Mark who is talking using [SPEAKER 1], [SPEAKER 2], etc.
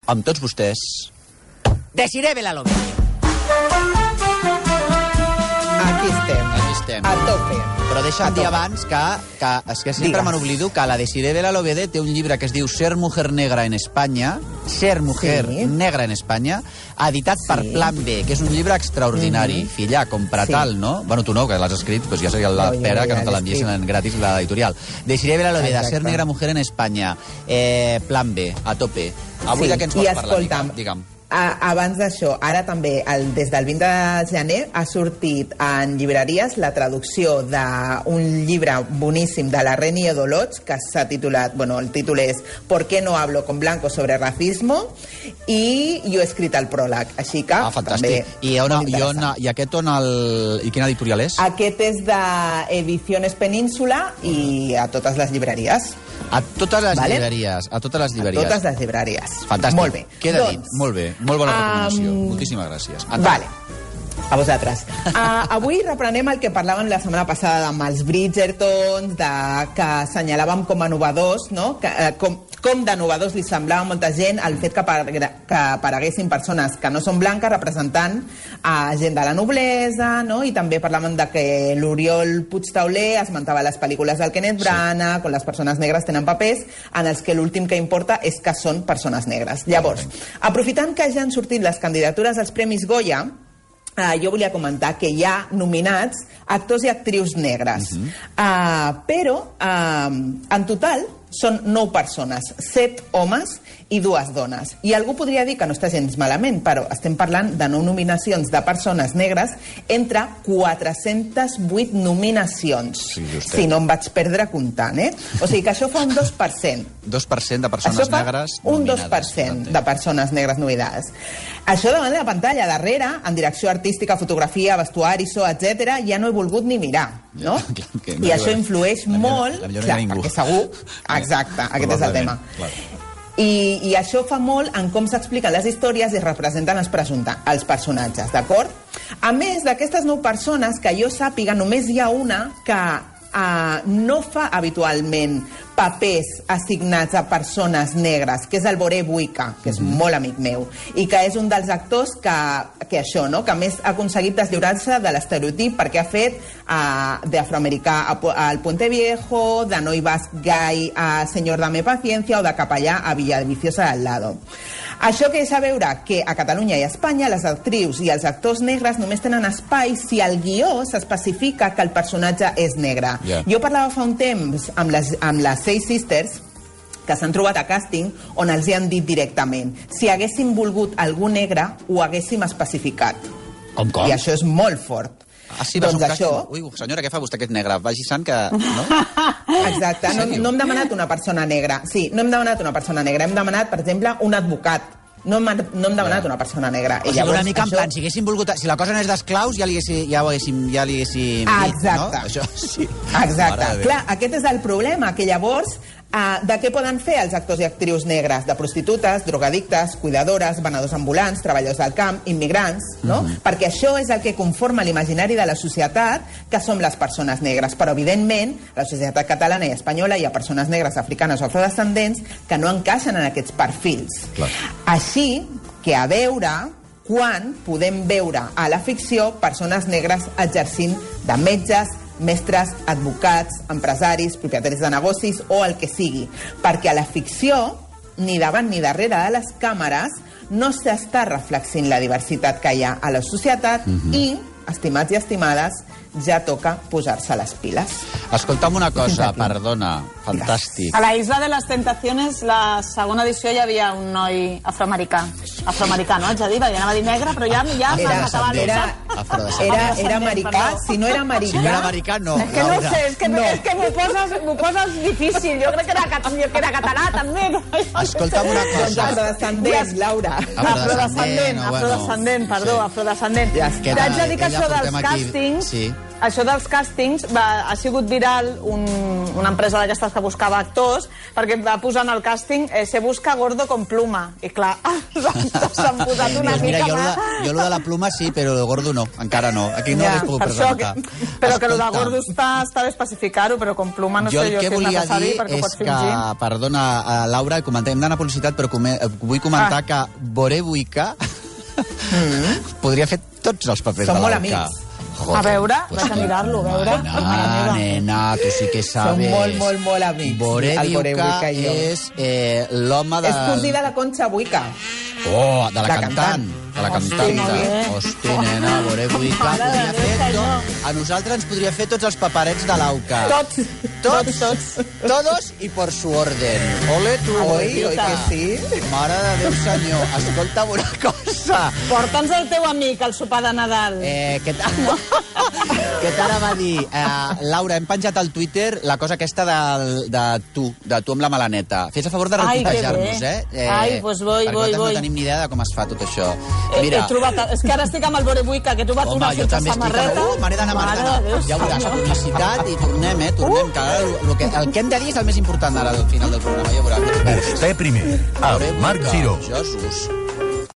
[SPEAKER 1] Amb tots vostès, Desiree Belalobede.
[SPEAKER 2] Aquí estem. A tope.
[SPEAKER 1] Però deixa'm dir abans que és que sempre me n'oblido que la Desiree Belalobede té un llibre que es diu Ser mujer negra en Espanya, Ser mujer negra en Espanya, editat per Plan B, que és un llibre extraordinari. Filla, compra tal, no? Bueno, tu no, que l'has escrit, doncs ja seria la pera que no te l'enviessin gratis l'editorial. Desiree Belalobede, Ser negra mujer en Espanya, Plan B, a tope. Avui de què ens vols parlar? Digue'm.
[SPEAKER 2] Abans d'això, ara també, des del 20 de gener, ha sortit en llibreries la traducció d'un llibre boníssim de la Reni Edolots, que s'ha titulat, bueno, el títol és ¿Por qué no hablo con blancos sobre racismo? I jo he escrit el pròleg, així que...
[SPEAKER 1] fantàstic. I aquest i quina editorial és?
[SPEAKER 2] Aquest és d'Ediciones Península i a totes les llibreries.
[SPEAKER 1] A totes les llibreries. A totes les llibreries.
[SPEAKER 2] A totes les llibreries.
[SPEAKER 1] Fantàstic.
[SPEAKER 2] Molt bé.
[SPEAKER 1] Queda dit. Molt bé. Molt bona recomanació. Moltíssimes gràcies.
[SPEAKER 2] Vale. A vosaltres. Avui reprenem el que parlàvem la setmana passada amb els Bridgertons, que assenyalàvem com a novedors, no? Com de novedors li semblava a molta gent el fet que apareguessin persones que no són blanques representant a gent de la noblesa, no? I també parlàvem de que l'Oriol Puigtauler esmentava les pel·lícules del Kenneth Branagh, on les persones negres tenen papers en els que l'últim que importa és que són persones negres. Llavors, aprofitant que ja han sortit les candidatures als Premis Goya, jo volia comentar que hi ha nominats actors i actrius negres. Però, en total, són 9 persones, 7 homes i 2 dones. I algú podria dir que no està gens malament, però estem parlant de 9 nominacions de persones negres entre 408 nominacions. Si no em vaig perdre comptant, O sigui que això fa un 2%.
[SPEAKER 1] 2% de persones negres nominades.
[SPEAKER 2] Un 2% de persones negres nominades. Això davant de la pantalla, darrere, en direcció artística, fotografia, vestuari, so, etc., ja no he volgut ni mirar, no? I això influeix molt, perquè segur... Exacte, aquest és el tema. I això fa molt en com s'expliquen les històries i es representen els personatges, d'acord? A més d'aquestes 9 persones, que jo sàpiga, només hi ha una que no fa habitualment papers assignats a persones negres, que és el Boré Buica, que és molt amic meu, i que és un dels actors que això, no? Que a més ha aconseguit deslliurar-se de l'estereotip perquè ha fet d'afroamericà al Puente Viejo, de noi basc gai a Señor Dame Paciencia o de capellà a Villaviciosa del Lado. Això que és a veure que a Catalunya i a Espanya les actrius i els actors negres només tenen espai si al guió s'especifica que el personatge és negre. Jo parlava fa un temps amb les Seis Sisters, que s'han trobat a càsting on els hi han dit directament si haguéssim volgut algú negre ho haguéssim especificat.
[SPEAKER 1] Com?
[SPEAKER 2] I això és molt fort.
[SPEAKER 1] Sí, doncs això... Ui, senyora, què fa vostè aquest negre? Vagi sant que... No?
[SPEAKER 2] Exacte, no hem demanat una persona negra. Sí, no hem demanat una persona negra. Hem demanat, per exemple, un advocat. No hem demanat una persona negra.
[SPEAKER 1] O sigui, una mica en plan, si haguéssim volgut... Si la cosa no és d'esclaus, ja li haguéssim dit,
[SPEAKER 2] exacte.
[SPEAKER 1] No? Això, sí.
[SPEAKER 2] Exacte. Clar, aquest és el problema, que llavors... De què poden fer els actors i actrius negres? De prostitutes, drogadictes, cuidadores, venedors ambulants, treballadors del camp, immigrants, no? Perquè això és el que conforma l'imaginari de la societat, que som les persones negres. Però, evidentment, a la societat catalana i espanyola hi ha persones negres, africanes o afrodescendents que no encaixen en aquests perfils. Així que a veure quan podem veure a la ficció persones negres exercint de metges, mestres, advocats, empresaris, propietaris de negocis o el que sigui. Perquè a la ficció, ni davant ni darrere de les càmeres, no s'està reflexint la diversitat que hi ha a la societat i, estimats i estimades, ja toca posar-se les piles.
[SPEAKER 1] Escolta'm una cosa, perdona, fantàstic.
[SPEAKER 3] A la Isla de les Tentaciones, la segona edició, hi havia un noi afroamericà. Afroamericà, no? Haig de dir, perquè anava a dir negre, però ja
[SPEAKER 2] era americà. Si no era americà...
[SPEAKER 1] Si no era americà, no.
[SPEAKER 3] És que no sé, és que m'ho poses difícil. Jo crec que era català, també.
[SPEAKER 1] Escolta'm una cosa.
[SPEAKER 2] Afrodescendent, Laura.
[SPEAKER 3] Afrodescendent, perdó, afrodescendent. T'haig de dir que això dels càstings... Això dels càstings ha sigut viral una empresa d'aquestes que buscava actors perquè va posar en el càsting se busca gordo con pluma i clar, els actors s'han posat una mica...
[SPEAKER 1] Mira, jo lo de la pluma sí, però el gordo no. encara no. Aquí no l'he pogut presentar.
[SPEAKER 3] Però que el de gordo està bé especificar-ho, però com pluma no sé jo si és necessari perquè ho pots fingir.
[SPEAKER 1] Jo el que volia dir és que, perdona, Laura, hem d'anar a publicitat, però vull comentar que Borebuika podria fer tots els papers de l'Auca.
[SPEAKER 2] Són molt amics.
[SPEAKER 3] A veure, vaig a mirar-lo, a veure.
[SPEAKER 1] Nena, tu sí que sabes.
[SPEAKER 2] Són molt amics.
[SPEAKER 1] Borebuika és l'home de...
[SPEAKER 2] És cosí de la Concha Buica.
[SPEAKER 1] Oh, de la cantant. De la cantanta. Hosti, nena, Borebuika podria fer tot. A nosaltres ens podria fer tots els paperets de l'Auca. Tots. Todos i por su orden. Ole, tu.
[SPEAKER 2] Oi que sí?
[SPEAKER 1] Mare de Déu, senyor. Escolta'm una cosa.
[SPEAKER 3] Porta'ns el teu amic al sopar de Nadal.
[SPEAKER 1] Què t'ara va dir? Laura, hem penjat al Twitter la cosa aquesta de tu amb la Melaneta. Fes a favor de retuitejar-nos,
[SPEAKER 3] Ai, pues voy.
[SPEAKER 1] Perquè no tenim ni idea de com es fa tot això.
[SPEAKER 3] Mira. És que ara estic amb el Borebuika, que he trobat una sense samarreta.
[SPEAKER 1] M'he d'anar marcant. Ja veuràs, publicitat i tornem, que ara el que hem de dir és el més important ara al final del programa, ja veuràs.
[SPEAKER 4] Vostè primer, el Marc Giró.
[SPEAKER 1] Jesús.